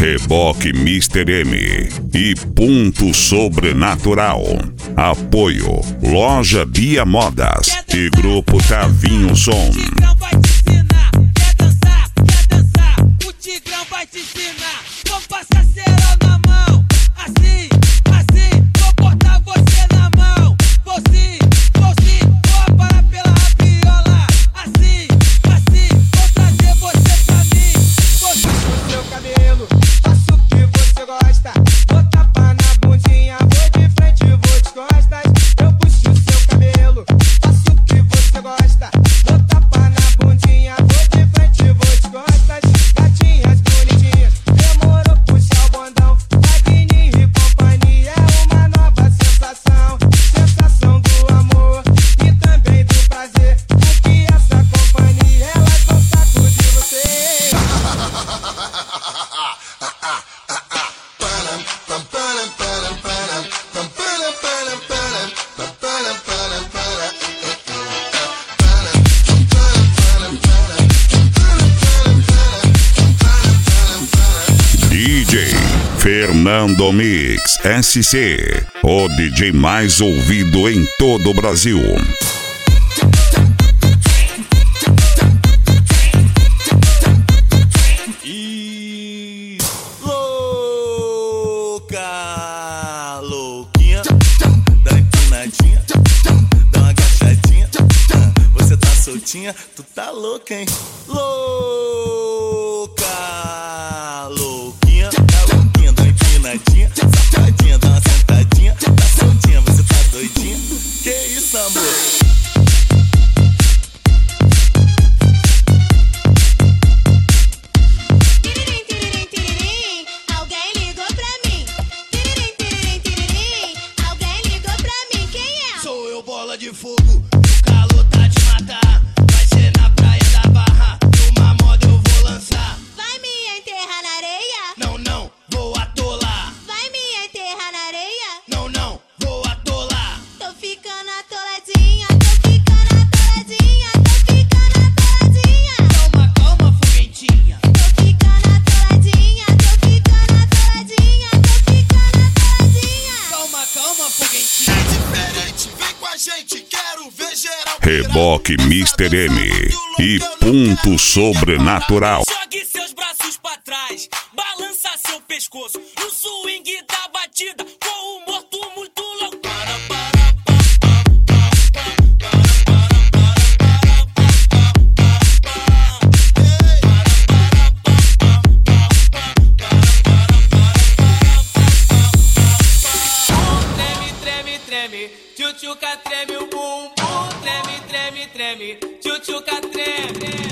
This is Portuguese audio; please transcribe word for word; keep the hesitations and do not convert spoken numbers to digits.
Reboque mister M e Ponto Sobrenatural. Apoio Loja Bia Modas e Grupo Tavinho Som. O Tigrão vai te ensinar, quer dançar, quer dançar. O Tigrão vai te ensinar, vou passar cerol na mão. Assim, assim, vou botar você na mão. Vou sim, vou sim, vou parar pela rabiola. Assim, assim, vou trazer você pra mim. Vou puxo seu cabelo, faço o que você gosta. Vou tapar na bundinha, vou de frente, vou de costas. Eu puxo seu cabelo, faço o que você gosta. Vou tapar na bundinha, vou de frente, vou de costas. Gatinhas bonitinhas, demorou puxar o bondão. Magninho e companhia é uma nova sensação. Sensação do amor e também do prazer. Porque essa companhia, elas vão sacudir você. D J Fernando Mix S C, o D J mais ouvido em todo o Brasil. E louca, louquinha, dá empinadinha, dá uma agachadinha. Você tá soltinha, tu tá louca, hein? Louca, louquinha, tá louquinha, dá uma empinadinha, safadinha, dá uma sentadinha. Tá soltinha, você tá doidinha? Que isso, amor? bola de fogo, o calor tá de matar. Vai ser na praia da Barra, numa moda eu vou lançar. Vai me enterrar na areia? Não, não, vou atolar. Vai me enterrar na areia? Não, não, vou atolar. Tô ficando atoladinha, tô ficando atoladinha, tô ficando atoladinha. Calma, calma, foguetinha. Tô ficando atoladinha, tô ficando atoladinha, tô ficando atoladinha. Calma, calma, foguetinha. É diferente, vem com a gente, quero ver geral. Reboque mister M e Ponto Sobrenatural. Jogue seus braços pra trás, balança seu pescoço no swing da batida, com o morto muito louco. Para, para, treme, treme, treme, tchutchuca treme o bumbum, treme, treme, treme, tchutchuca treme.